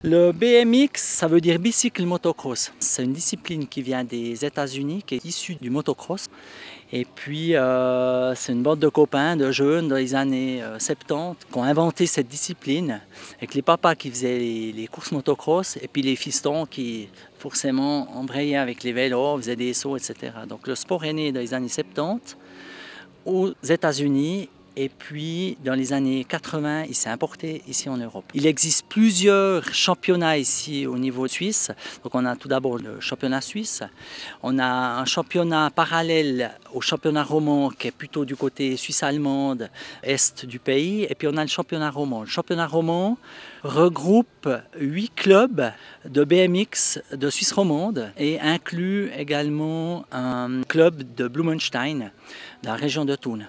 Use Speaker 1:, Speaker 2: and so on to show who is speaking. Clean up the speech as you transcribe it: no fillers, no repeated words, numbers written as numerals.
Speaker 1: Le BMX, ça veut dire bicycle motocross. C'est une discipline qui vient des États-Unis, qui est issue du motocross. Et puis, c'est une bande de copains, de jeunes dans les années 70 qui ont inventé cette discipline. Avec les papas qui faisaient les courses motocross et puis les fistons qui, forcément, embrayaient avec les vélos, faisaient des sauts, etc. Donc le sport est né dans les années 70 aux États-Unis. Et puis, dans les années 80, il s'est importé ici en Europe. Il existe plusieurs championnats ici au niveau suisse. Donc, on a tout d'abord le championnat suisse. On a un championnat parallèle au championnat roman qui est plutôt du côté suisse-allemande, est du pays. Et puis, on a le championnat roman. Le championnat roman regroupe 8 clubs de BMX de Suisse romande et inclut également un club de Blumenstein, dans la région de Thun.